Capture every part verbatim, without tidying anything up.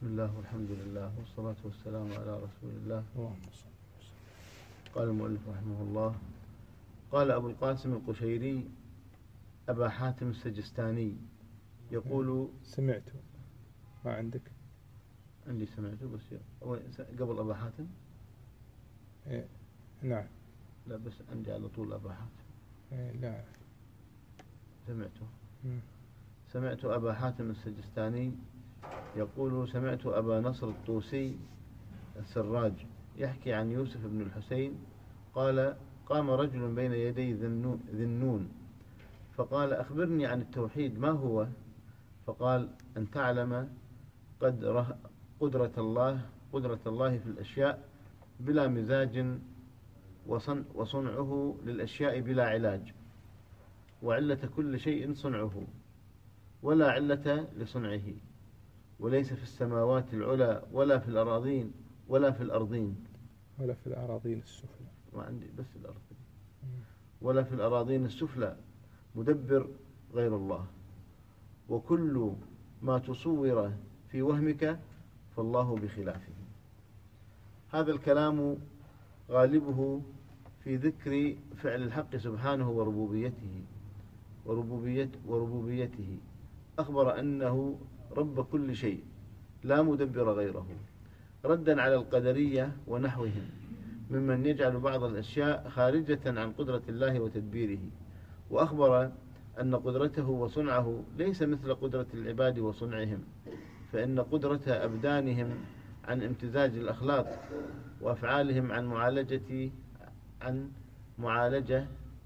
بسم الله والحمد لله والصلاة والسلام على رسول الله. قال المؤلف رحمه الله: قال أبو القاسم القشيري أبا حاتم السجستاني يقول. سمعته ما عندك؟ عندي سمعته بس قبل أبا حاتم. إيه نعم. لا بس عندي على طول أبا حاتم. إيه لا سمعته. مم. سمعت أبا حاتم السجستاني يقول: سمعت أبا نصر الطوسي السراج يحكي عن يوسف بن الحسين قال: قام رجل بين يدي ذي النون فقال: أخبرني عن التوحيد ما هو؟ فقال: أن تعلم قدرة قدرة الله قدرة الله في الأشياء بلا مزاج وصن وصنعه للأشياء بلا علاج، وعلة كل شيء صنعه ولا علة لصنعه، وليس في السماوات العلى ولا في الأراضين ولا في الأرضين ولا في الأراضين السفلى. ما عندي بس الأرض. ولا في الأراضين السفلى مدبر غير الله، وكل ما تصور في وهمك فالله بخلافه. هذا الكلام غالبه في ذكر فعل الحق سبحانه وربوبيته وربوبيت وربوبيته أخبر أنه رب كل شيء لا مدبر غيره، ردا على القدرية ونحوهم ممن يجعل بعض الأشياء خارجة عن قدرة الله وتدبيره، وأخبر أن قدرته وصنعه ليس مثل قدرة العباد وصنعهم، فإن قدرة أبدانهم عن امتزاج الأخلاق وأفعالهم عن معالجة عن معالجة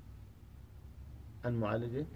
عن معالجة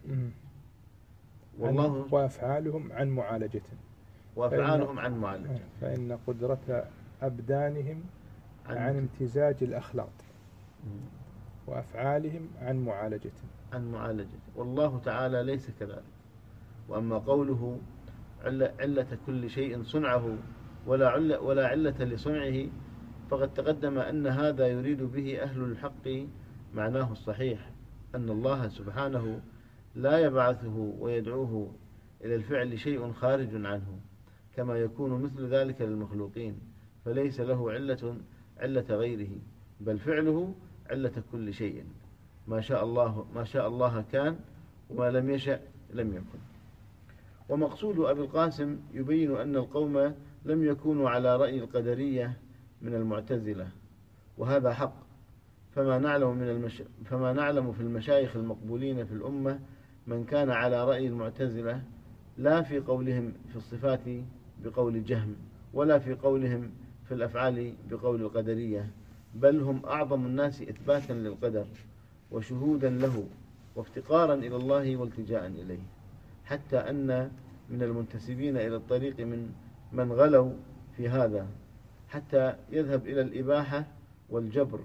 والله وأفعالهم عن معالجة وأفعالهم عن معالجة فإن قدرة أبدانهم عن, عن امتزاج الأخلاق وأفعالهم عن معالجة عن معالجة والله تعالى ليس كذلك. وأما قوله علة كل شيء صنعه ولا علة, ولا علة لصنعه فقد تقدم أن هذا يريد به أهل الحق معناه الصحيح، أن الله سبحانه لا يبعثه ويدعوه إلى الفعل شيء خارج عنه كما يكون مثل ذلك للمخلوقين، فليس له علة علة غيره، بل فعله علة كل شيء، ما شاء الله ما شاء الله كان وما لم يشأ لم يكن. ومقصود أبي القاسم يبين أن القوم لم يكونوا على رأي القدرية من المعتزلة، وهذا حق، فما نعلم من المش... فما نعلم في المشايخ المقبولين في الأمة من كان على رأي المعتزلة، لا في قولهم في الصفات بقول جهم، ولا في قولهم في الأفعال بقول القدرية، بل هم أعظم الناس إثباتا للقدر وشهودا له وافتقارا إلى الله والتجاء إليه، حتى أن من المنتسبين إلى الطريق من من غلوا في هذا حتى يذهب إلى الإباحة والجبر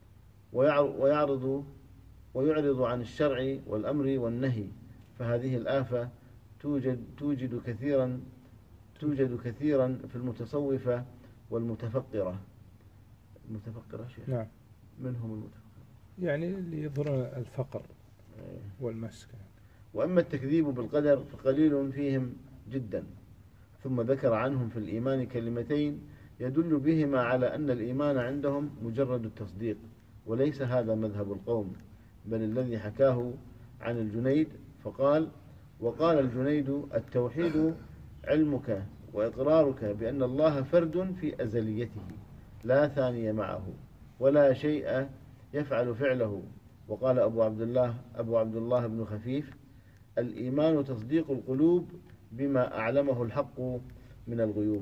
ويعرض ويعرض عن الشرع والأمر والنهي، فهذه الآفة توجد توجد كثيرا توجد كثيرا في المتصوفة والمتفقرة. المتفقرة شيء نعم. منهم المتفقرة يعني اللي يظهرون الفقر والمسكن. وأما التكذيب بالقدر فقليل فيهم جدا. ثم ذكر عنهم في الإيمان كلمتين يدل بهما على أن الإيمان عندهم مجرد التصديق، وليس هذا مذهب القوم، بل الذي حكاه عن الجنيد فقال: وقال الجنيد: التوحيد علمك وإقرارك بأن الله فرد في أزليته لا ثاني معه ولا شيء يفعل فعله. وقال أبو عبد الله أبو عبد الله بن خفيف: الإيمان تصديق القلوب بما أعلمه الحق من الغيوب.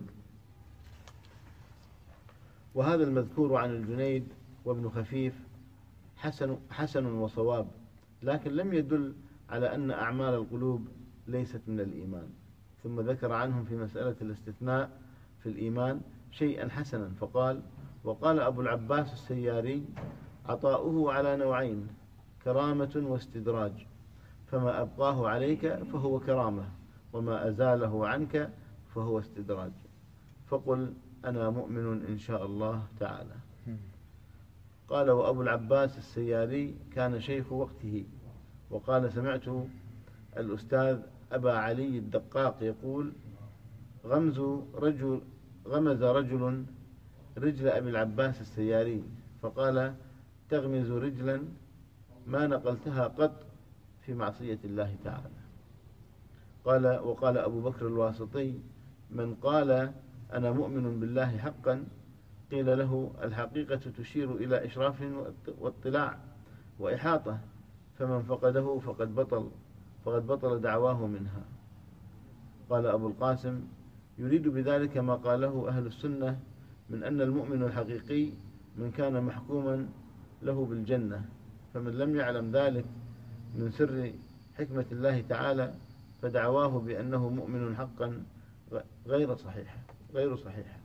وهذا المذكور عن الجنيد وابن خفيف حسن, حسن وصواب، لكن لم يدل على أن أعمال القلوب ليست من الإيمان. ثم ذكر عنهم في مسألة الاستثناء في الإيمان شيئا حسنا فقال: وقال أبو العباس السياري: عطاؤه على نوعين، كرامة واستدراج، فما أبقاه عليك فهو كرامة، وما أزاله عنك فهو استدراج، فقل أنا مؤمن إن شاء الله تعالى. قال: وأبو العباس السياري كان شيخ وقته. وقال: سمعت الأستاذ أبا علي الدقاق يقول: غمز رجل, غمز رجل رجل أبي العباس السياري فقال تغمز رجلا ما نقلتها قط في معصية الله تعالى. قال وقال أبو بكر الواسطي من قال أنا مؤمن بالله حقا قيل له الحقيقة تشير إلى إشراف واطلاع وإحاطة، فمن فقده فقد بطل فقد بطل دعواه منها. قال أبو القاسم يريد بذلك ما قاله أهل السنة من أن المؤمن الحقيقي من كان محكوما له بالجنة، فمن لم يعلم ذلك من سر حكمة الله تعالى فدعواه بأنه مؤمن حقا غير صحيح غير صحيح.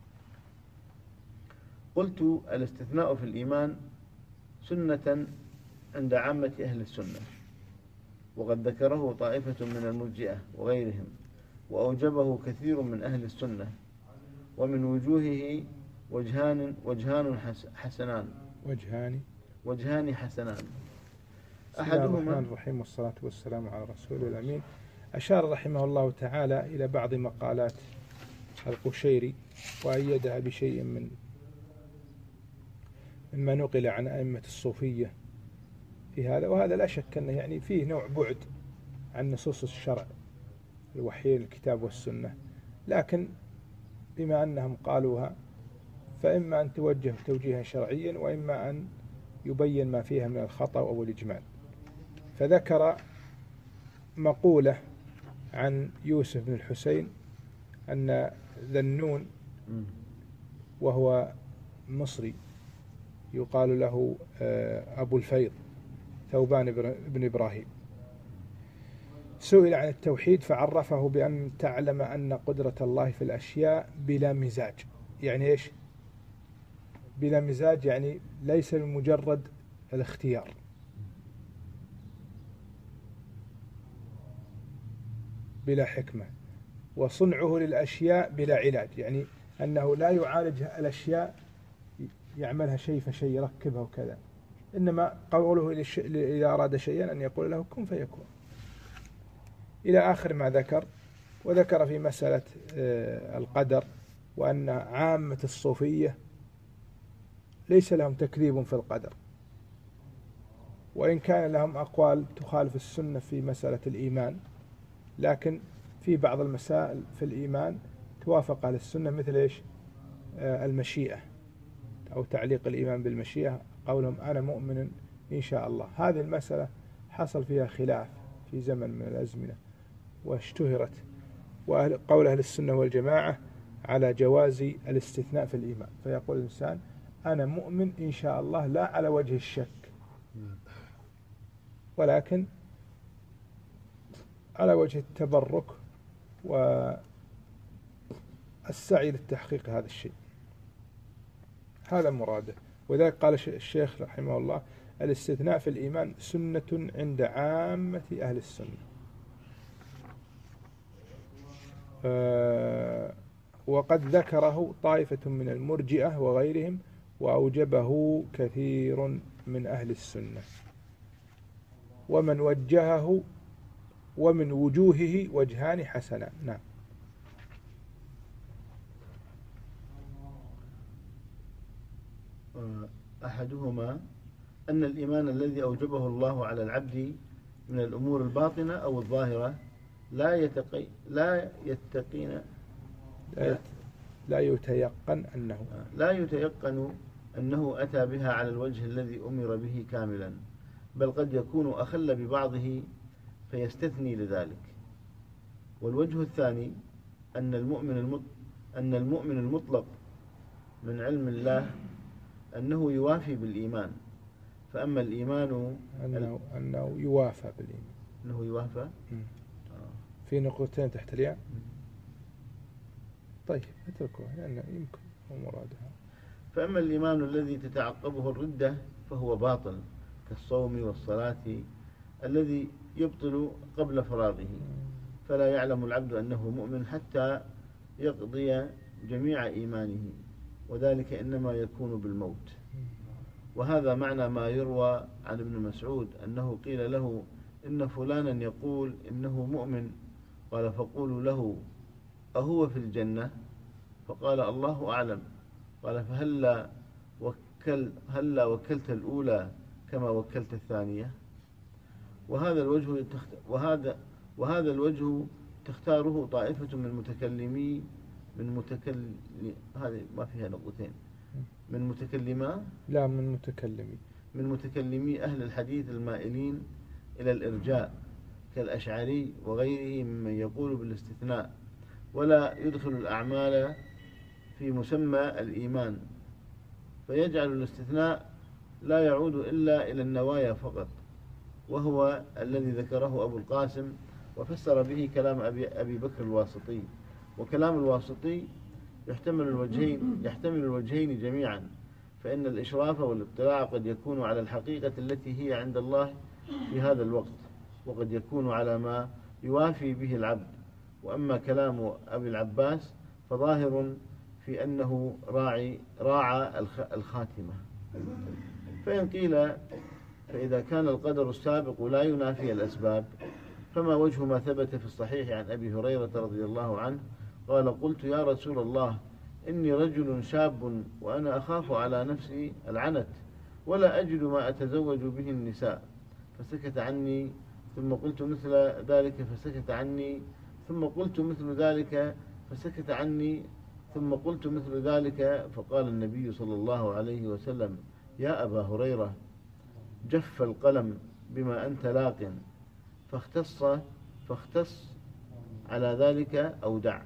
قلت الاستثناء في الإيمان سنة عند عامة أهل السنة، وقد ذكره طائفة من المرجئة وغيرهم، وأوجبه كثير من أهل السنة، ومن وجوهه وجهان وجهان حسنان وجهان وجهان حسنان أحدهما الرحمن الرحيم والصلاة والسلام على رسول الأمين. أشار رحمه الله تعالى إلى بعض مقالات القشيري وأيدها بشيء من مما نقل عن أئمة الصوفية في هذا، وهذا لا شك أنه يعني فيه نوع بعد عن نصوص الشرع الوحي الكتاب والسنة، لكن بما أنهم قالوها فإما أن توجه توجيها شرعيا وإما أن يبين ما فيها من الخطأ أو الإجمال. فذكر مقولة عن يوسف بن الحسين أن ذنون وهو مصري يقال له أبو الفيض ثوبان بن إبراهيم سئل عن التوحيد فعرفه بأن تعلم أن قدرة الله في الأشياء بلا مزاج. يعني إيش بلا مزاج؟ يعني ليس بمجرد الاختيار، بلا حكمة، وصنعه للأشياء بلا علاج، يعني أنه لا يعالج الأشياء يعملها شيء فشيء يركبها وكذا، إنما قوله إذا أراد شيئا أن يقول له كن فيكون إلى آخر ما ذكر. وذكر في مسألة القدر وأن عامة الصوفية ليس لهم تكذيب في القدر، وإن كان لهم أقوال تخالف السنة في مسألة الإيمان، لكن في بعض المسائل في الإيمان توافق على السنة، مثل إيش المشيئة أو تعليق الإيمان بالمشيئة، قولهم أنا مؤمن إن شاء الله. هذه المسألة حصل فيها خلاف في زمن من الأزمنة واشتهرت، وقول أهل السنة والجماعة على جواز الاستثناء في الإيمان، فيقول الإنسان أنا مؤمن إن شاء الله لا على وجه الشك، ولكن على وجه التبرك والسعي للتحقيق هذا الشيء، هذا مراده. وذلك قال الشيخ رحمه الله الاستثناء في الإيمان سنة عند عامة أهل السنة. وقد ذكره طائفة من المرجئة وغيرهم، وأوجبه كثير من أهل السنة، ومن وجهه ومن وجوهه وجهان حسنان. نعم. أحدهما أن الإيمان الذي أوجبه الله على العبد من الأمور الباطنة أو الظاهرة لا يتقي لا يتقين لا, لا يتيقن أنه لا يتيقن أنه أتى بها على الوجه الذي أمر به كاملا، بل قد يكون أخل ببعضه فيستثني لذلك. والوجه الثاني أن المؤمن المطلق أن المؤمن المطلق من علم الله أنه يوافي بالإيمان، فأما الإيمان أنه, أنه يوافى بالإيمان أنه يوافى في نقطتين تحت الياء. طيب اتركوها لأنه يمكن هو مرادها. فأما الإيمان الذي تتعقبه الردة فهو باطل كالصوم والصلاة الذي يبطل قبل فراغه، فلا يعلم العبد أنه مؤمن حتى يقضي جميع إيمانه، وذلك إنما يكون بالموت. وهذا معنى ما يروى عن ابن مسعود أنه قيل له إن فلانا يقول إنه مؤمن، قال فقولوا له أهو في الجنة؟ فقال الله أعلم. قال فهلا وكل هلا وكلت الأولى كما وكلت الثانية. وهذا الوجه وهذا وهذا الوجه تختاره طائفة من متكلمي من متكلم هذه ما فيها نقطتين من متكلما لا من متكلمي من متكلمي أهل الحديث المائلين إلى الإرجاء كالأشعري وغيره ممن يقول بالاستثناء ولا يدخل الأعمال في مسمى الإيمان، فيجعل الاستثناء لا يعود إلا إلى النوايا فقط، وهو الذي ذكره أبو القاسم وفسر به كلام أبي, أبي بكر الواسطي. وكلام الواسطي يحتمل الوجهين يحتمل الوجهين جميعا، فإن الإشراف والاطلاع قد يكون على الحقيقة التي هي عند الله في هذا الوقت، وقد يكون على ما يوافي به العبد. وأما كلام أبي العباس فظاهر في أنه راعي راعى الخاتمة. فإن قيل فإذا كان القدر السابق لا ينافي الأسباب، فما وجه ما ثبت في الصحيح عن أبي هريرة رضي الله عنه قال قلت يا رسول الله إني رجل شاب وأنا أخاف على نفسي العنت ولا أجد ما أتزوج به النساء، فسكت عني ثم قلت مثل ذلك فسكت عني ثم قلت مثل ذلك فسكت عني ثم قلت مثل ذلك فقال النبي صلى الله عليه وسلم يا أبا هريرة جف القلم بما أنت لاق، فاختص فاختص على ذلك أو دع.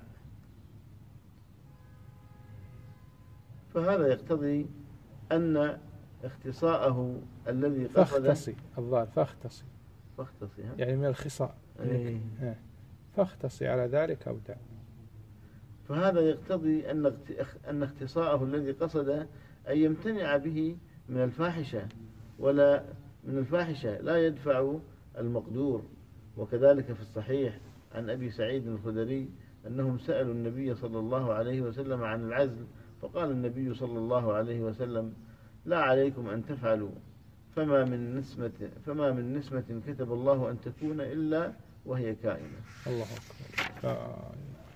فهذا يقتضي أن اختصاءه الذي قصد فاختصي الظاهر فاختصي فاختصي يعني من الخصاء أيه. فاختصي على ذلك أو دع. فهذا يقتضي أن أن اختصاءه الذي قصد أن يمتنع به من الفاحشة ولا من الفاحشة لا يدفع المقدور. وكذلك في الصحيح عن أبي سعيد الخدري أنهم سألوا النبي صلى الله عليه وسلم عن العزل، فقال النبي صلى الله عليه وسلم لا عليكم أن تفعلوا، فما من نسمة فما من نسمة كتب الله أن تكون إلا وهي كائنة. الله أكبر. آه.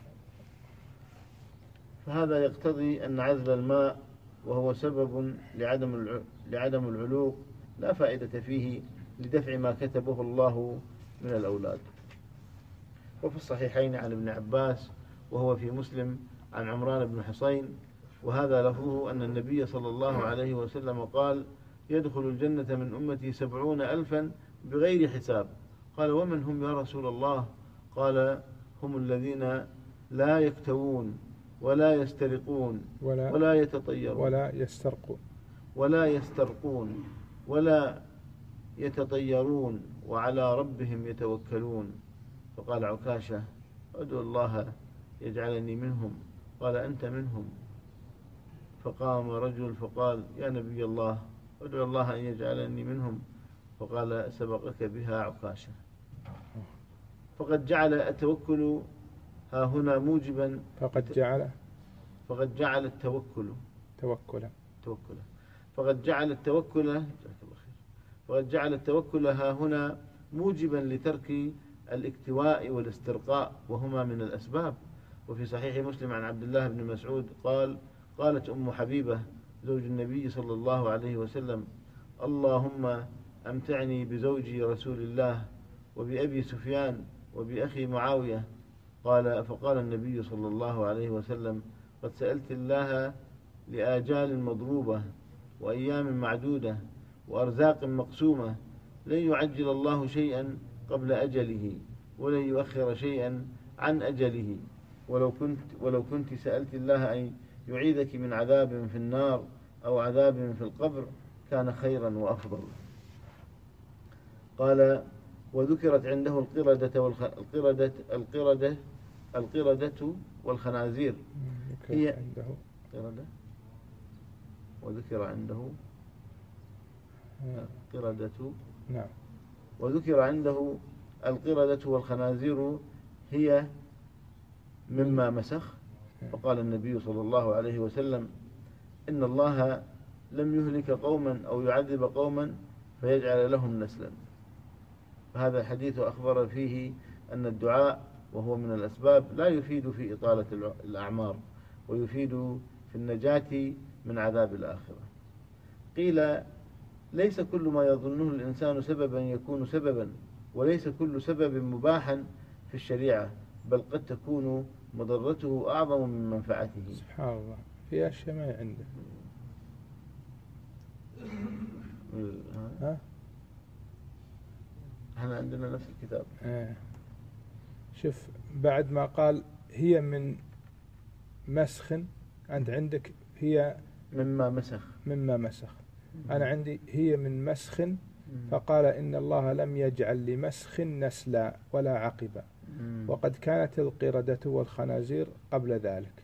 فهذا يقتضي أن عزل الماء وهو سبب لعدم لعدم العلوق لا فائدة فيه لدفع ما كتبه الله من الأولاد. وفي الصحيحين عن ابن عباس وهو في مسلم عن عمران بن حصين وهذا لفظه أن النبي صلى الله عليه وسلم قال يدخل الجنة من أمتي سبعون ألفا بغير حساب. قال ومن هم يا رسول الله؟ قال هم الذين لا يكتوون ولا يسترقون ولا, ولا يتطيرون ولا يسترقون ولا يسترقون ولا يتطيرون وعلى ربهم يتوكلون. فقال عكاشة أدعو الله يجعلني منهم. قال أنت منهم. فقام رجل فقال يا نبي الله أدعو الله أن يجعلني منهم. فقال سبقك بها عكاشة. فقد جعل التوكل ها هنا موجبا فقد جعل فقد جعل التوكل توكلا توكلا فقد جعل التوكل فقد جعل التوكل ها هنا موجبا لترك الاكتواء والاسترقاء وهما من الأسباب. وفي صحيح مسلم عن عبد الله بن مسعود قال قالت أم حبيبة زوج النبي صلى الله عليه وسلم اللهم أمتعني بزوجي رسول الله وبأبي سفيان وبأخي معاوية. قال فقال النبي صلى الله عليه وسلم قد سألت الله لآجال مضروبة وأيام معدودة وأرزاق مقسومة لن يعجل الله شيئا قبل أجله ولن يؤخر شيئا عن أجله، ولو كنت, ولو كنت سألت الله أن يعيذك من عذاب في النار أو عذاب في القبر كان خيرا وأفضل. قال وذكرت عنده القردة والخ... القردة القردة القردة والخنازير هي عنده قردة وذكر عنده القردة نعم وذكر عنده القردة والخنازير هي مما مسخ. فقال النبي صلى الله عليه وسلم إن الله لم يهلك قوما أو يعذب قوما فيجعل لهم نسلا. فهذا الحديث أخبر فيه أن الدعاء وهو من الأسباب لا يفيد في إطالة الأعمار، ويفيد في النجاة من عذاب الآخرة. قيل ليس كل ما يظنه الإنسان سببا يكون سببا، وليس كل سبب مباحا في الشريعة، بل قد تكون مضرته أعظم من منفعته. سبحان الله، في أشياء ما عنده. ها؟ احنا عندنا نفس الكتاب. آه. شوف بعد ما قال هي من مسخ، أنت عندك هي مما مسخ. مما مسخ. أنا عندي هي من مسخ، فقال إن الله لم يجعل لمسخ نسلا ولا عقبا، وقد كانت القردة والخنازير قبل ذلك.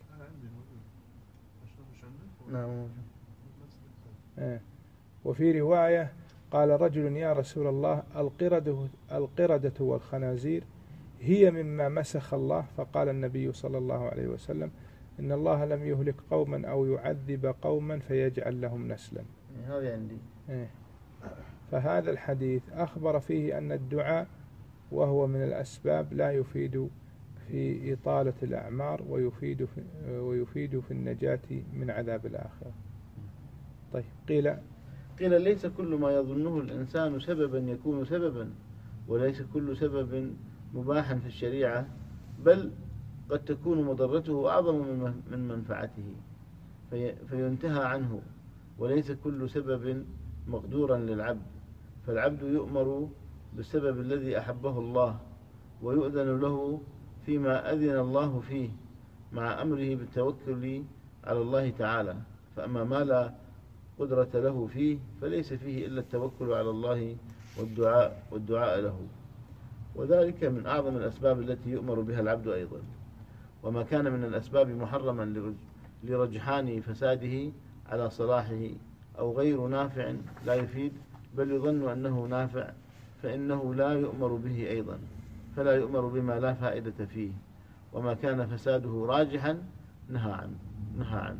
نعم. آه. وفي رواية قال رجل يا رسول الله القردة, القردة والخنازير هي مما مسخ الله، فقال النبي صلى الله عليه وسلم إن الله لم يهلك قوما أو يعذب قوما فيجعل لهم نسلا. هذا عندي. آه. فهذا الحديث أخبر فيه أن الدعاء وهو من الأسباب لا يفيد في إطالة الأعمار ويفيد في, ويفيد في النجاة من عذاب الآخرة. طيب قيل قيل ليس كل ما يظنه الإنسان سببا يكون سببا، وليس كل سبب مباحا في الشريعة، بل قد تكون مضرته أعظم من منفعته في فينتهى عنه، وليس كل سبب مقدورا للعبد، فالعبد يؤمر بالسبب الذي أحبه الله، ويؤذن له فيما أذن الله فيه، مع أمره بالتوكل على الله تعالى. فأما ما لا قدرة له فيه فليس فيه إلا التوكل على الله والدعاء, والدعاء له، وذلك من أعظم الأسباب التي يؤمر بها العبد أيضا. وما كان من الأسباب محرما لرجحان فساده على صلاحه أو غير نافع لا يفيد، بل يظن أنه نافع، فإنه لا يؤمر به أيضا، فلا يؤمر بما لا فائدة فيه. وما كان فساده راجحا نهى عنه, نهى عنه.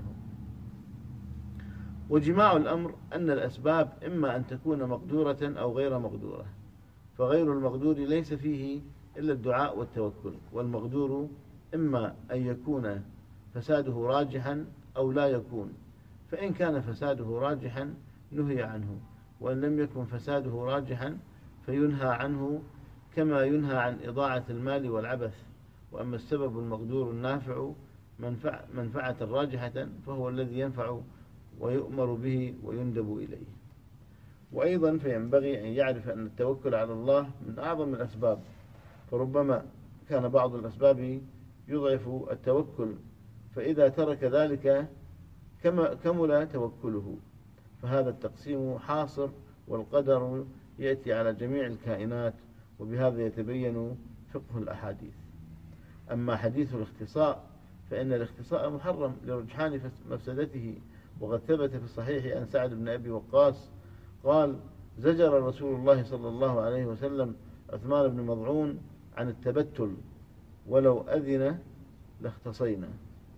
وجماع الأمر أن الأسباب إما أن تكون مقدورة أو غير مقدورة، فغير المقدور ليس فيه إلا الدعاء والتوكل، والمقدور إما أن يكون فساده راجحا أو لا يكون، فإن كان فساده راجحا نهي عنه، وإن لم يكن فساده راجحا فينهى عنه، كما ينهى عن إضاعة المال والعبث. وأما السبب المقدور النافع منفع منفعة راجحة فهو الذي ينفع ويؤمر به ويندب إليه. وأيضا فينبغي أن يعرف أن التوكل على الله من أعظم الأسباب، فربما كان بعض الأسباب يضعف التوكل، فإذا ترك ذلك كمل توكله، فهذا التقسيم حاصر، والقدر يأتي على جميع الكائنات، وبهذا يتبين فقه الأحاديث. أما حديث الاختصاء فإن الاختصاء محرم لرجحان مفسدته، وقد ثبت في الصحيح عن سعد بن أبي وقاص قال زجر رسول الله صلى الله عليه وسلم عثمان بن مضعون عن التبتل، ولو أذن لاختصينا.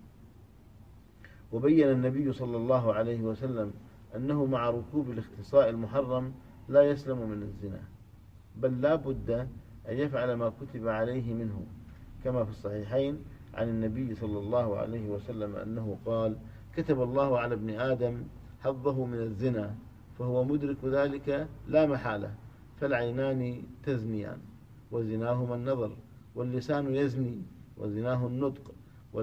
وبين النبي صلى الله عليه وسلم أنه مع ركوب الاختصاء المحرم لا يسلم من الزنا، بل لا بد أن يفعل ما كتب عليه منه، كما في الصحيحين عن النبي صلى الله عليه وسلم أنه قال كتب الله على ابن آدم حظه من الزنا، فهو مدرك ذلك لا محالة، فالعينان تزنيان وزناهما النظر، واللسان يزني وزناه النطق،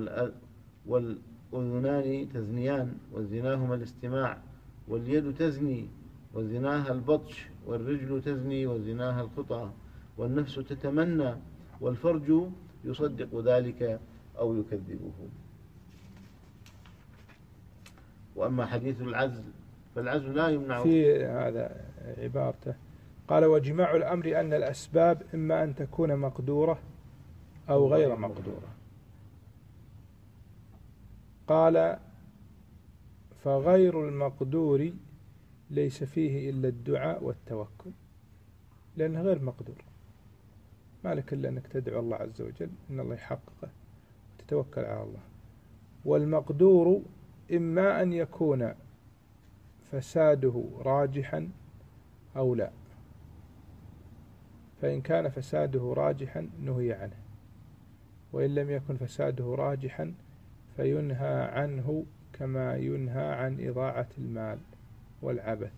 والأذنان تزنيان وزناهما الاستماع، واليد تزني وزناها البطش، والرجل تزني وزناها الخطى، والنفس تتمنى، والفرج يصدق ذلك أو يكذبه. وأما حديث العزل فالعزل لا يمنع. في هذا عبارته قال وجماع الأمر أن الأسباب إما أن تكون مقدورة أو غير مقدورة. قال فغير المقدور ليس فيه إلا الدعاء والتوكل، لأنه غير مقدور، ما لك إلا أنك تدعو الله عز وجل إن الله يحققه وتتوكل على الله. والمقدور إما أن يكون فساده راجحا أو لا، فإن كان فساده راجحا نهي عنه، وإن لم يكن فساده راجحا فينهى عنه كما ينهى عن إضاعة المال والعبث.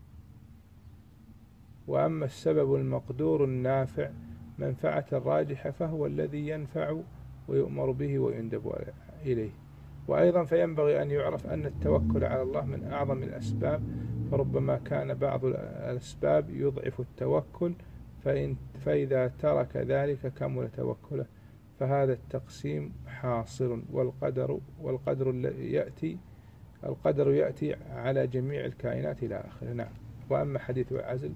وأما السبب المقدور النافع منفعة راجحة فهو الذي ينفع ويؤمر به ويندب إليه. وأيضا فينبغي أن يعرف أن التوكل على الله من أعظم الأسباب، فربما كان بعض الأسباب يضعف التوكل، فإن فإذا ترك ذلك كمل توكله. فهذا التقسيم حاصل، والقدر والقدر يأتي القدر يأتي على جميع الكائنات إلى آخره. نعم. وأما حديث العزل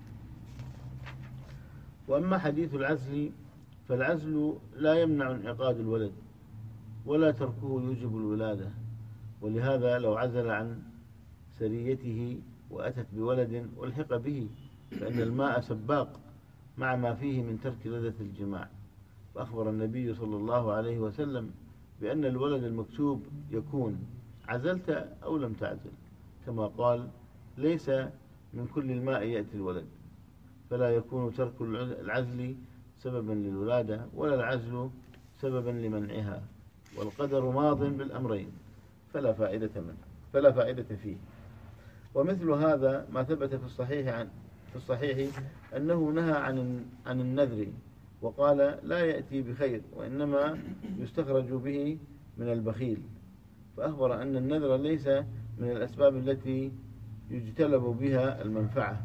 وأما حديث العزل فالعزل لا يمنع انعقاد الولد ولا تركه يوجب الولادة، ولهذا لو عزل عن سريته وأتت بولد ألحق به، فإن الماء سباق مع ما فيه من ترك لذة الجماع. فأخبر النبي صلى الله عليه وسلم بأن الولد المكتوب يكون عزلت أو لم تعزل، كما قال ليس من كل الماء يأتي الولد، فلا يكون ترك العزل سببا للولادة ولا العزل سببا لمنعها، والقدر ماض بالأمرين فلا فائدة منه فلا فائدة فيه. ومثل هذا ما ثبت في الصحيح عن في الصحيح أنه نهى عن عن النذر وقال لا يأتي بخير وإنما يستخرج به من البخيل، فأخبر أن النذر ليس من الأسباب التي يجتلب بها المنفعة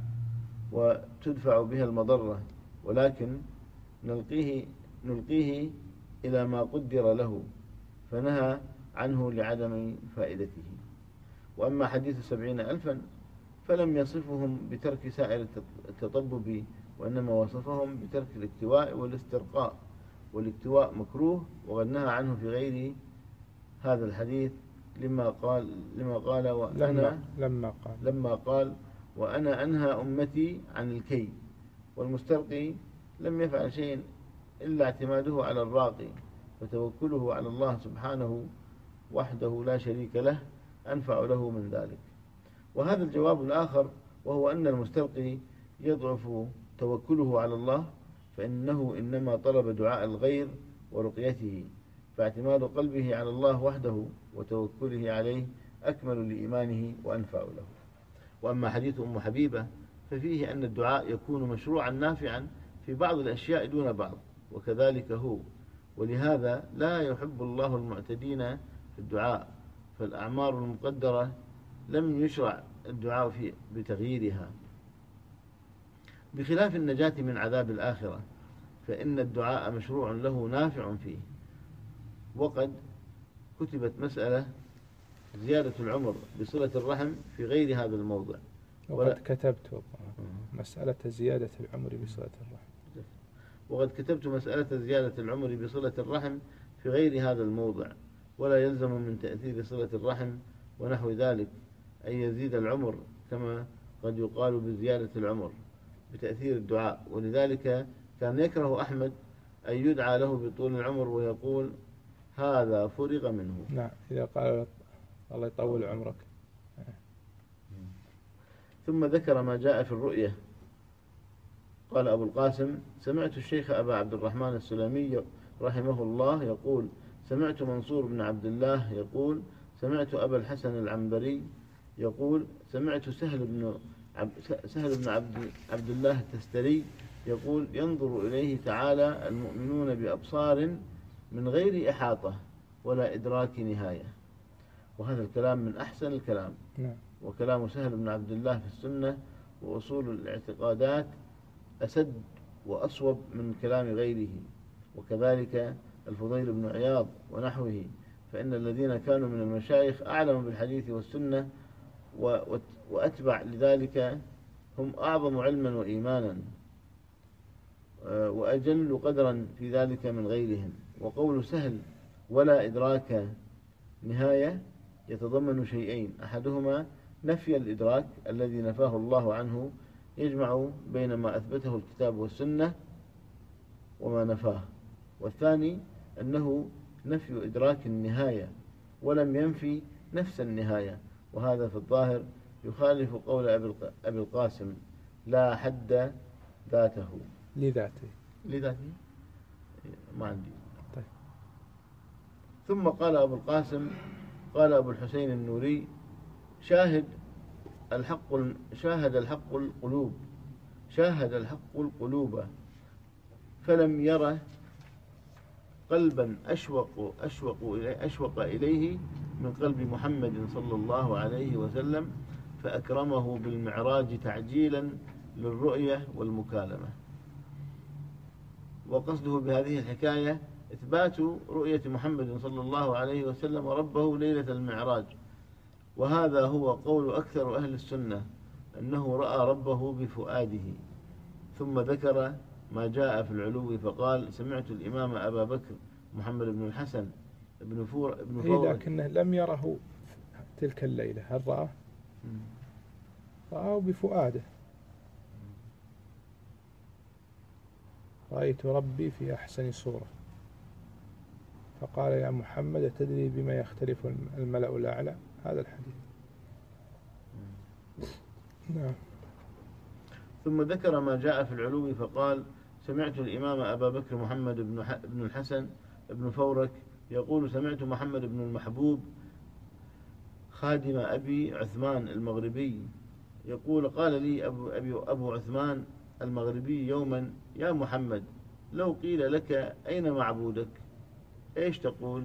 وتدفع بها المضرة، ولكن نلقيه نلقيه إلى ما قدر له، فنهى عنه لعدم فائدته. وأما حديث سبعين ألفا فلم يصفهم بترك سائر التطبب، وإنما وصفهم بترك الاكتواء والاسترقاء، والاكتواء مكروه وقد نهى عنه في غير هذا الحديث لما قال لما قال وأنا لما, لما قال لما قال وأنا أنهى أمتي عن الكي. والمسترقي لم يفعل شيء إلا اعتماده على الراقي، وتوكله على الله سبحانه وحده لا شريك له أنفع له من ذلك. وهذا الجواب الآخر، وهو أن المسترقي يضعف توكله على الله، فإنه إنما طلب دعاء الغير ورقيته، فاعتماد قلبه على الله وحده وتوكله عليه أكمل لإيمانه وأنفع له. وأما حديث أم حبيبة ففيه أن الدعاء يكون مشروعا نافعا في بعض الأشياء دون بعض، وكذلك هو، ولهذا لا يحب الله المعتدين في الدعاء، فالأعمار المقدرة لم يشرع الدعاء في بتغييرها، بخلاف النجاة من عذاب الآخرة، فإن الدعاء مشروع له نافع فيه. وقد كتبت مسألة زيادة العمر بصلة الرحم في غير هذا الموضع. وقد كتبت مسألة زيادة العمر بصلة الرحم وقد كتبت مسألة زيادة العمر بصلة الرحم في غير هذا الموضع، ولا يلزم من تأثير صلة الرحم ونحو ذلك أن يزيد العمر، كما قد يقال بزيادة العمر بتأثير الدعاء. ولذلك كان يكره أحمد أن يدعى له بطول العمر ويقول هذا فرغ منه. نعم، إذا قال الله يطول عمرك. ثم ذكر ما جاء في الرؤية. قال أبو القاسم: سمعت الشيخ أبا عبد الرحمن السلمي رحمه الله يقول: سمعت منصور بن عبد الله يقول: سمعت أبا الحسن العنبري يقول: سمعت سهل بن عب سهل بن عبد, عبد الله التستري يقول: ينظر إليه تعالى المؤمنون بأبصار من غير إحاطة ولا إدراك نهاية. وهذا الكلام من أحسن الكلام. وكلام سهل بن عبد الله في السنة وأصول الاعتقادات أسد وأصوب من كلام غيره، وكذلك الفضيل بن عياض ونحوه، فإن الذين كانوا من المشايخ أعلم بالحديث والسنة وأتبع لذلك هم أعظم علما وإيمانا وأجل قدرا في ذلك من غيرهم. وقول سهل ولا إدراك نهاية يتضمن شيئين: أحدهما نفي الإدراك الذي نفاه الله عنه، يجمع بين ما أثبته الكتاب والسنة وما نفاه، والثاني أنه نفي إدراك النهاية ولم ينفي نفس النهاية، وهذا في الظاهر يخالف قول أبي القاسم: لا حد ذاته لذاته لذاته ما عندي. طيب. ثم قال أبو القاسم قال أبو الحسين النوري شاهد الحق شاهد الحق القلوب شاهد الحق القلوب فلم يره قلبا أشوق أشوق إليه, أشوق إليه من قلب محمد صلى الله عليه وسلم فأكرمه بالمعراج تعجيلا للرؤية والمكالمة. وقصده بهذه الحكاية إثبات رؤية محمد صلى الله عليه وسلم ربه ليلة المعراج، وهذا هو قول أكثر أهل السنة أنه رأى ربه بفؤاده. ثم ذكر ما جاء في العلو فقال سمعت الإمام أبا بكر محمد بن الحسن بن فور ابن فور إيه لكنه لم يره تلك الليلة، هل رآه؟ رآه بفؤاده. رأيت ربي في أحسن صورة، فقال يا محمد تدري بما يختلف الملأ الأعلى؟ هذا الحديث. نعم. ثم ذكر ما جاء في العلو فقال سمعت الإمام أبا بكر محمد بن الحسن بن فورك يقول سمعت محمد بن المحبوب خادم أبي عثمان المغربي يقول قال لي أبو, أبي أبو عثمان المغربي يوما يا محمد لو قيل لك أين معبودك إيش تقول؟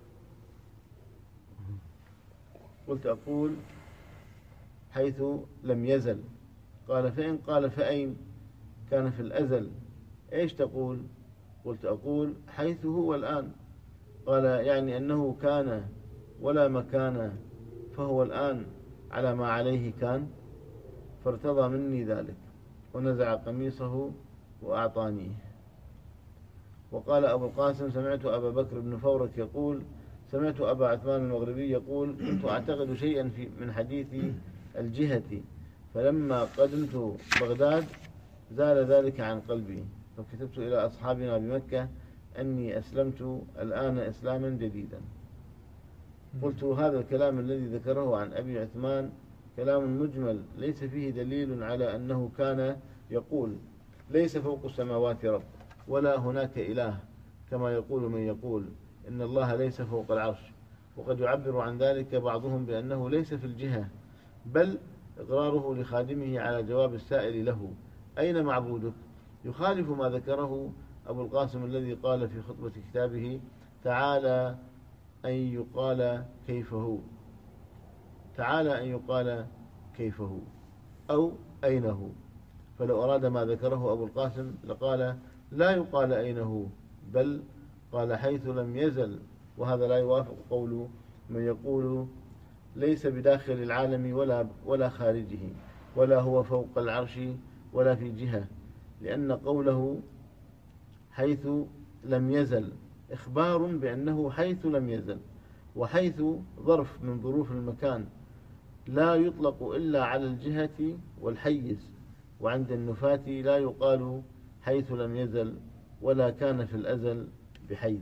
قلت أقول حيث لم يزل. قال فإن قال فأين؟ كان في الأزل إيش تقول؟ قلت أقول حيث هو الآن. قال يعني أنه كان ولا مكان فهو الآن على ما عليه كان. فارتضى مني ذلك ونزع قميصه وأعطانيه. وقال أبو القاسم سمعت أبا بكر بن فورك يقول سمعت أبا عثمان المغربي يقول كنت أعتقد شيئا في من حديث الجهة، فلما قدمت بغداد زال ذلك عن قلبي، فكتبت إلى أصحابنا بمكة أني أسلمت الآن إسلاما جديدا. قلت هذا الكلام الذي ذكره عن أبي عثمان كلام مجمل ليس فيه دليل على أنه كان يقول ليس فوق السماوات رب ولا هناك إله كما يقول من يقول إن الله ليس فوق العرش. وقد يعبر عن ذلك بعضهم بأنه ليس في الجهة، بل إقراره لخادمه على جواب السائل له أين معبودك يخالف ما ذكره أبو القاسم الذي قال في خطبة كتابه تعالى أن يقال كيف هو تعالى أن يقال كيف هو أو أين هو. فلو أراد ما ذكره أبو القاسم لقال لا يقال أين هو بل قال حيث لم يزل، وهذا لا يوافق قول من يقول ليس بداخل العالم ولا ولا خارجه ولا هو فوق العرش ولا في جهة، لأن قوله حيث لم يزل إخبار بأنه حيث لم يزل، وحيث ظرف من ظروف المكان لا يطلق إلا على الجهة والحيز، وعند النفاة لا يقال حيث لم يزل ولا كان في الأزل بحيث.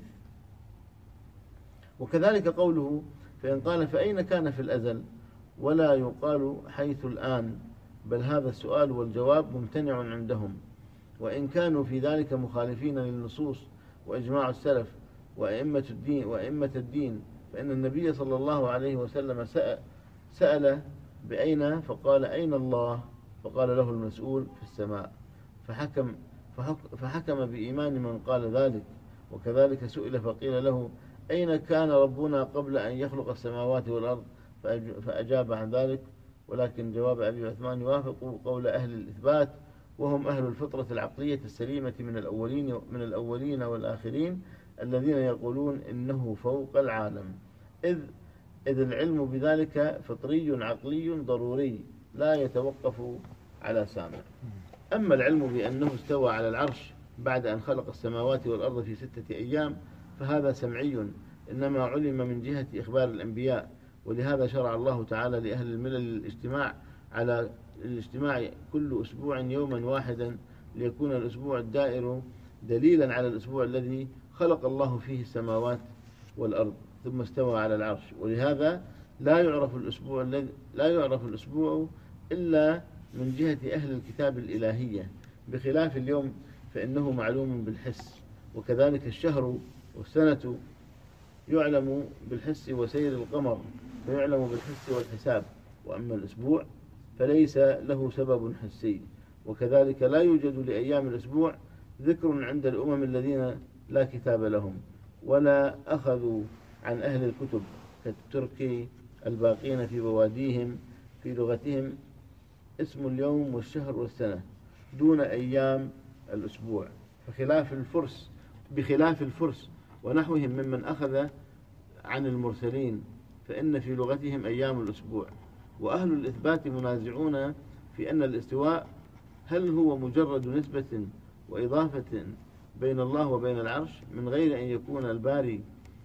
وكذلك قوله فإن قال فأين كان في الأزل ولا يقال حيث الآن، بل هذا السؤال والجواب ممتنع عندهم، وإن كانوا في ذلك مخالفين للنصوص وإجماع السلف وأئمة الدين وأئمة الدين فإن النبي صلى الله عليه وسلم سأل بأين فقال أين الله؟ فقال له المسؤول في السماء، فحكم, فحكم بإيمان من قال ذلك. وكذلك سئل فقيل له أين كان ربنا قبل أن يخلق السماوات والأرض؟ فأجاب عن ذلك. ولكن جواب أبي عثمان يوافق قول أهل الإثبات وهم أهل الفطرة العقلية السليمة من الأولين من الأولين والآخرين الذين يقولون إنه فوق العالم، إذ إذ العلم بذلك فطري عقلي ضروري لا يتوقف على سامع. أما العلم بأنه استوى على العرش بعد أن خلق السماوات والأرض في ستة أيام فهذا سمعي، إنما علم من جهة إخبار الأنبياء، ولهذا شرع الله تعالى لأهل الملل الاجتماع على الاجتماع كل أسبوع يوما واحدا ليكون الأسبوع الدائر دليلا على الأسبوع الذي خلق الله فيه السماوات والأرض ثم استوى على العرش. ولهذا لا يعرف الأسبوع الذي لا يعرف الأسبوع إلا من جهة أهل الكتاب الإلهية، بخلاف اليوم فإنه معلوم بالحس. وكذلك الشهر والسنة يعلم بالحس وسير القمر فيعلم بالحس والحساب، وأما الأسبوع فليس له سبب حسي. وكذلك لا يوجد لأيام الأسبوع ذكر عند الأمم الذين لا كتاب لهم ولا أخذوا عن أهل الكتب كالترك الباقين في بواديهم في لغتهم اسم اليوم والشهر والسنة دون أيام الأسبوع، بخلاف الفرس بخلاف الفرس ونحوهم ممن أخذ عن المرسلين فإن في لغتهم أيام الأسبوع. وأهل الإثبات منازعون في أن الاستواء هل هو مجرد نسبة وإضافة بين الله وبين العرش من غير أن يكون الباري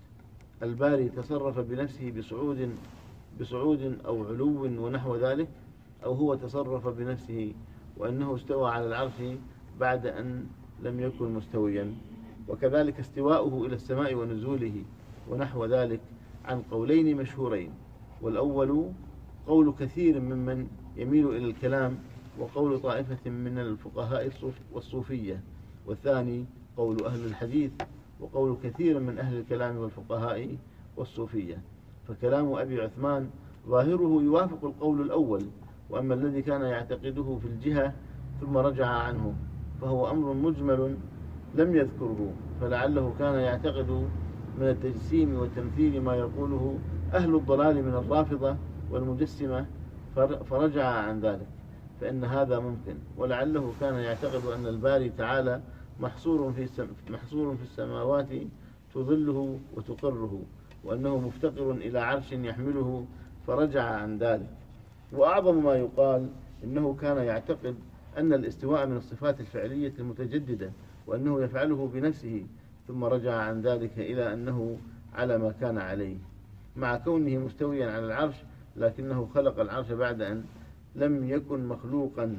الباري تصرف بنفسه بصعود بصعود أو علو ونحو ذلك، أو هو تصرف بنفسه وأنه استوى على العرش بعد أن لم يكن مستويا. وكذلك استواؤه إلى السماء ونزوله ونحو ذلك عن قولين مشهورين، والأول قول كثير ممن يميل إلى الكلام وقول طائفة من الفقهاء والصوفية، والثاني قول أهل الحديث وقول كثير من أهل الكلام والفقهاء والصوفية. فكلام أبي عثمان ظاهره يوافق القول الأول، وأما الذي كان يعتقده في الجهة ثم رجع عنه فهو أمر مجمل لم يذكره، فلعله كان يعتقد من التجسيم والتمثيل ما يقوله أهل الضلال من الرافضة والمجسمة فرجع عن ذلك، فإن هذا ممكن. ولعله كان يعتقد أن الباري تعالى محصور في محصور في السماوات تظله وتقره، وأنه مفتقر إلى عرش يحمله فرجع عن ذلك. وأعظم ما يقال إنه كان يعتقد أن الاستواء من الصفات الفعلية المتجددة، وأنه يفعله بنفسه ثم رجع عن ذلك إلى أنه على ما كان عليه، مع كونه مستويا على العرش لكنه خلق العرش بعد أن لم يكن مخلوقا،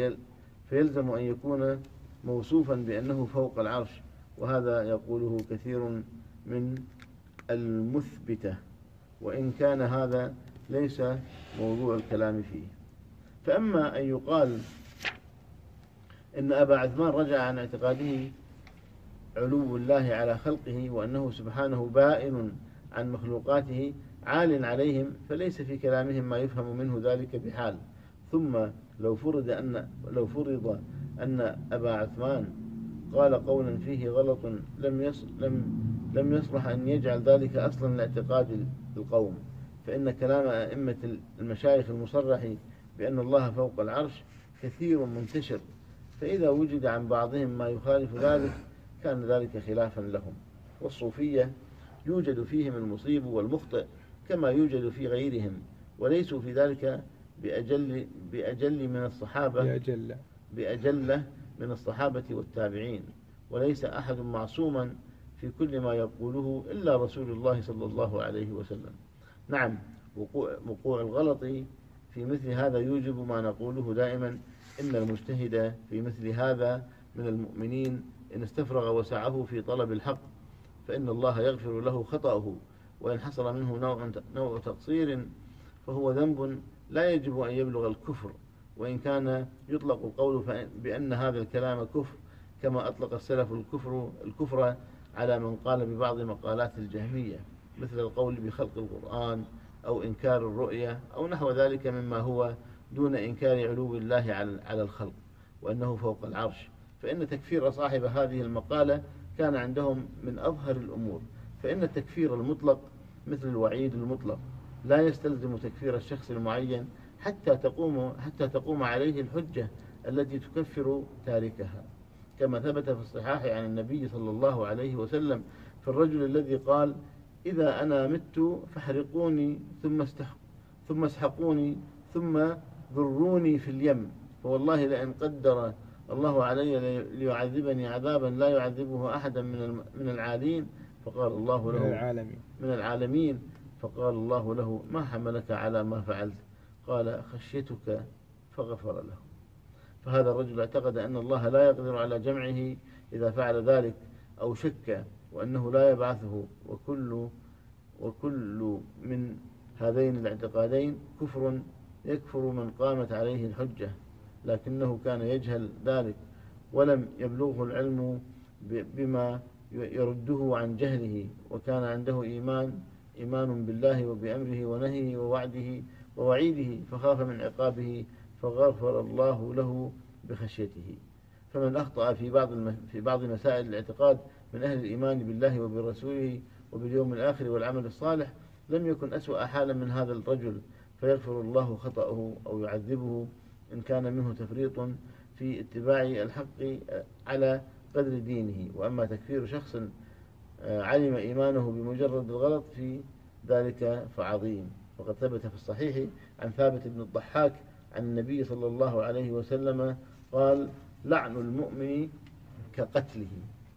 فيلزم أن يكون موصوفا بأنه فوق العرش، وهذا يقوله كثير من المثبتة، وإن كان هذا ليس موضوع الكلام فيه. فأما أن يقال إن أبا عثمان رجع عن اعتقاده علو الله على خلقه وأنه سبحانه بائن عن مخلوقاته عال عليهم، فليس في كلامهم ما يفهم منه ذلك بحال. ثم لو فرض أن لو فرض أن أبا عثمان قال قولا فيه غلط لم يصل لم لم يصلح أن يجعل ذلك أصلا لاعتقاد القوم، فإن كلام أئمة المشايخ المصرح بأن الله فوق العرش كثير منتشر، فإذا وجد عن بعضهم ما يخالف ذلك كان ذلك خلافا لهم. والصوفية يوجد فيهم المصيب والمخطئ كما يوجد في غيرهم، وليسوا في ذلك بأجل, بأجل من الصحابة بأجل. بأجل من الصحابة والتابعين، وليس أحد معصوما في كل ما يقوله إلا رسول الله صلى الله عليه وسلم. نعم، وقوع, وقوع الغلط في مثل هذا يوجب ما نقوله دائما، إن المجتهد في مثل هذا من المؤمنين إن استفرغ وسعه في طلب الحق فإن الله يغفر له خطأه، وإن حصل منه نوع, نوع تقصير فهو ذنب لا يجب أن يبلغ الكفر، وإن كان يطلق القول بأن هذا الكلام كفر كما أطلق السلف الكفر الكفر على من قال ببعض مقالات الجهمية، مثل القول بخلق القرآن أو إنكار الرؤية أو نحو ذلك مما هو دون إنكار علو الله على الخلق وأنه فوق العرش. فإن تكفير صاحب هذه المقالة كان عندهم من أظهر الأمور، فإن التكفير المطلق مثل الوعيد المطلق لا يستلزم تكفير الشخص المعين حتى تقوم حتى تقوم عليه الحجة التي تكفر تاركها، كما ثبت في الصحاح عن النبي صلى الله عليه وسلم في الرجل الذي قال: إذا أنا مت فاحرقوني ثم استحق ثم اسحقوني ثم ذروني في اليم، فوالله لئن قدر الله علي ليعذبني عذابا لا يعذبه أحدا من من العالين فقال الله له من العالمين من العالمين فقال الله له: ما حملك على ما فعلت؟ قال: خشيتك فغفر له. فهذا الرجل اعتقد أن الله لا يقدر على جمعه إذا فعل ذلك، أو شك وأنه لا يبعثه، وكل وكل من هذين الاعتقادين كفر يكفر من قامت عليه الحجة، لكنه كان يجهل ذلك ولم يبلغه العلم بما يرده عن جهله، وكان عنده إيمان إيمان بالله وبأمره ونهيه ووعده ووعيده، فخاف من عقابه فغفر الله له بخشيته. فمن أخطأ في بعض في بعض مسائل الاعتقاد من أهل الإيمان بالله وبرسوله وباليوم الآخر والعمل الصالح لم يكن أسوأ حالا من هذا الرجل، فيغفر الله خطأه أو يعذبه إن كان منه تفريط في اتباع الحق على قدر دينه. وأما تكفير شخص علم إيمانه بمجرد الغلط في ذلك فعظيم. وقد ثبت في الصحيح عن ثابت بن الضحاك عن النبي صلى الله عليه وسلم قال: لعن المؤمن كقتله،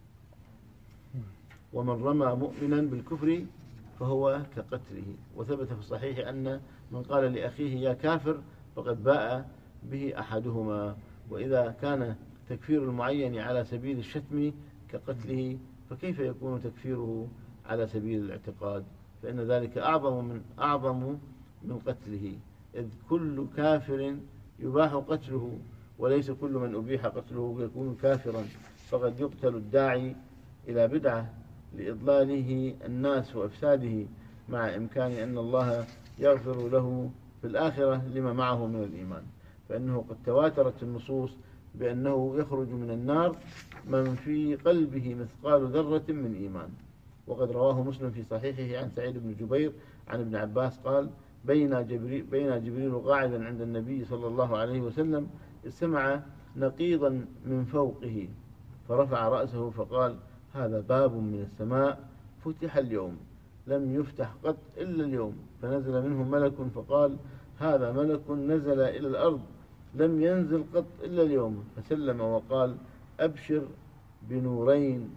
ومن رمى مؤمنا بالكفر فهو كقتله. وثبت في الصحيح أن من قال لأخيه يا كافر فقد باء به أحدهما. وإذا كان تكفير المعين على سبيل الشتم كقتله، فكيف يكون تكفيره على سبيل الاعتقاد؟ فإن ذلك أعظم من أعظم من قتله، إذ كل كافر يباح قتله، وليس كل من أبيح قتله يكون كافرا. فقد يقتل الداعي إلى بدعة لإضلاله الناس وإفساده، مع إمكان أن الله يغفر له في الآخرة لما معه من الإيمان، فإنه قد تواترت النصوص بأنه يخرج من النار من في قلبه مثقال ذرة من إيمان. وقد رواه مسلم في صحيحه عن سعيد بن جبير عن ابن عباس قال: بين جبريل, بين جبريل قاعدا عند النبي صلى الله عليه وسلم إذ سمع نقيضا من فوقه، فرفع رأسه فقال: هذا باب من السماء فتح اليوم، لم يفتح قط إلا اليوم. فنزل منه ملك فقال: هذا ملك نزل إلى الأرض، لم ينزل قط إلا اليوم. فسلم وقال: أبشر بنورين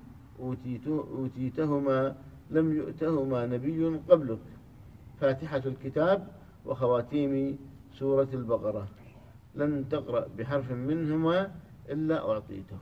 أوتيتهما لم يؤتهما نبي قبلك، فاتحة الكتاب وخواتيم سورة البقرة، لن تقرأ بحرف منهما إلا أعطيته.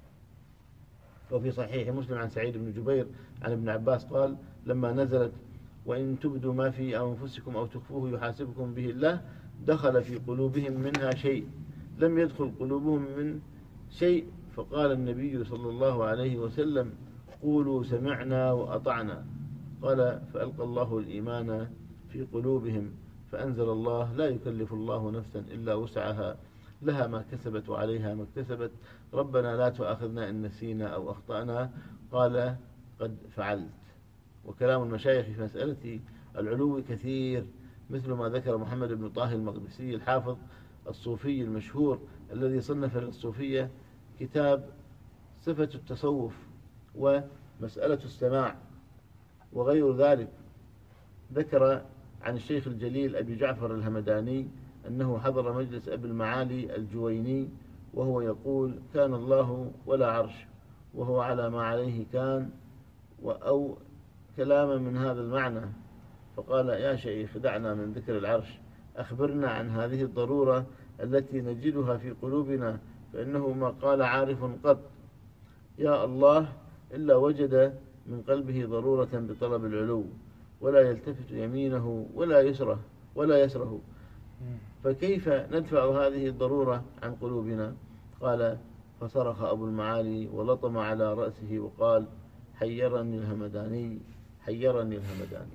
وفي صحيح مسلم عن سعيد بن جبير عن ابن عباس قال: لما نزلت وإن تبدوا ما في أنفسكم أو تخفوه يحاسبكم به الله، دخل في قلوبهم منها شيء لم يدخل قلوبهم من شيء، فقال النبي صلى الله عليه وسلم: قولوا سمعنا وأطعنا. قال: فألقى الله الإيمان في قلوبهم، فأنزل الله: لا يكلف الله نفسا إلا وسعها، لها ما كسبت وعليها ما اكتسبت، ربنا لا تؤاخذنا إن نسينا أو أخطأنا. قال: قد فعلت. وكلام المشايخ في مسألة العلو كثير، مثل ما ذكر محمد بن طه المقدسي الحافظ الصوفي المشهور الذي صنف للصوفية كتاب صفة التصوف ومسألة السماع وغير ذلك. ذكر عن الشيخ الجليل أبي جعفر الهمداني أنه حضر مجلس أبي المعالي الجويني وهو يقول: كان الله ولا عرش وهو على ما عليه كان، أو كلاما من هذا المعنى. فقال: يا شيخ، دعنا من ذكر العرش، أخبرنا عن هذه الضرورة التي نجدها في قلوبنا، فإنه ما قال عارف قط يا الله إلا وجد من قلبه ضرورة بطلب العلو، ولا يلتفت يمينه ولا يسره ولا يسره، فكيف ندفع هذه الضرورة عن قلوبنا؟ قال: فصرخ أبو المعالي ولطم على رأسه وقال: حيرني الهمداني، حيرني الهمداني.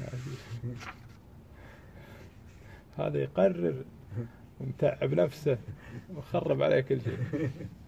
هذا يقرر ومتعب نفسه وخرب عليه كل شيء.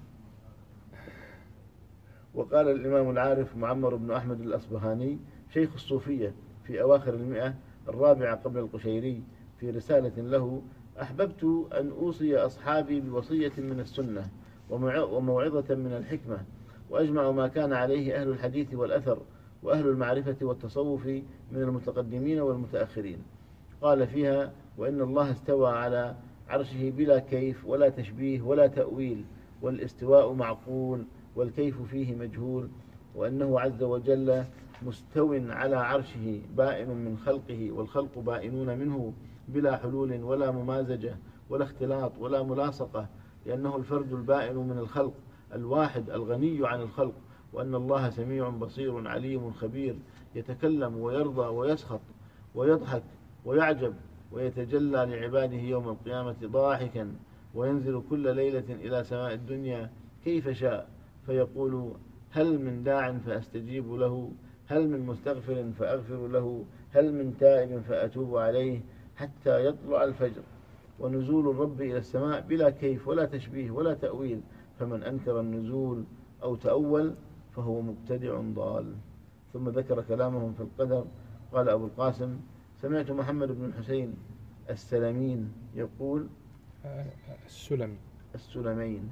وقال الإمام العارف معمر بن أحمد الأصبهاني شيخ الصوفية في أواخر المئة الرابعة قبل القشيري في رسالة له: أحببت أن أوصي أصحابي بوصية من السنة وموعظة من الحكمة، وأجمع ما كان عليه أهل الحديث والأثر وأهل المعرفة والتصوف من المتقدمين والمتأخرين. قال فيها: وإن الله استوى على عرشه بلا كيف ولا تشبيه ولا تأويل، والاستواء معقول والكيف فيه مجهول، وأنه عز وجل مستو على عرشه بائن من خلقه، والخلق بائنون منه بلا حلول ولا ممازجة ولا اختلاط ولا ملاصقة، لأنه الفرد البائن من الخلق الواحد الغني عن الخلق، وأن الله سميع بصير عليم خبير، يتكلم ويرضى ويسخط ويضحك ويعجب ويتجلى لعباده يوم القيامة ضاحكا، وينزل كل ليلة إلى سماء الدنيا كيف شاء، فيقول: هل من داع فأستجيب له، هل من مستغفر فأغفر له، هل من تائب فأتوب عليه، حتى يطلع الفجر. ونزول الرب إلى السماء بلا كيف ولا تشبيه ولا تأويل، فمن أنكر النزول أو تأول فهو مبتدع ضال. ثم ذكر كلامهم في القدر. قال أبو القاسم: سمعت محمد بن الحسين السلمين يقول السلمي السلمين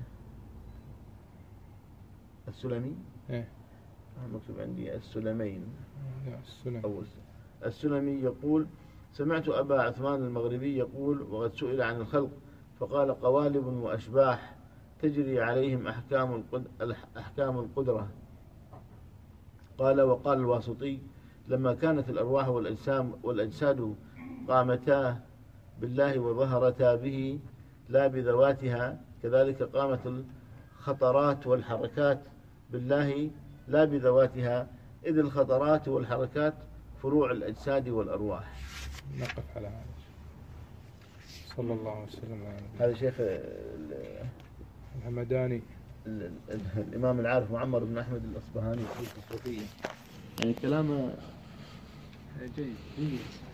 السلمي إيه؟ مكتوب عندي السلمين لا السلمي. أو السلمي يقول: سمعت أبا عثمان المغربي يقول: وقد سئل عن الخلق فقال: قوالب وأشباح تجري عليهم أحكام أحكام القدرة. قال: وقال الواسطي: لما كانت الأرواح والأجسام والأجساد قامتا بالله وظهرتا به لا بذواتها، كذلك قامت الخطرات والحركات بالله لا بذواتها، إذ الخطرات والحركات فروع الأجساد والأرواح. نقف على هذا. صلى الله وسلم على نبينا. هذا شيخ الهمداني الإمام العارف معمر بن أحمد الأصبهاني في الصوفية، يعني كلامه جيد جيد.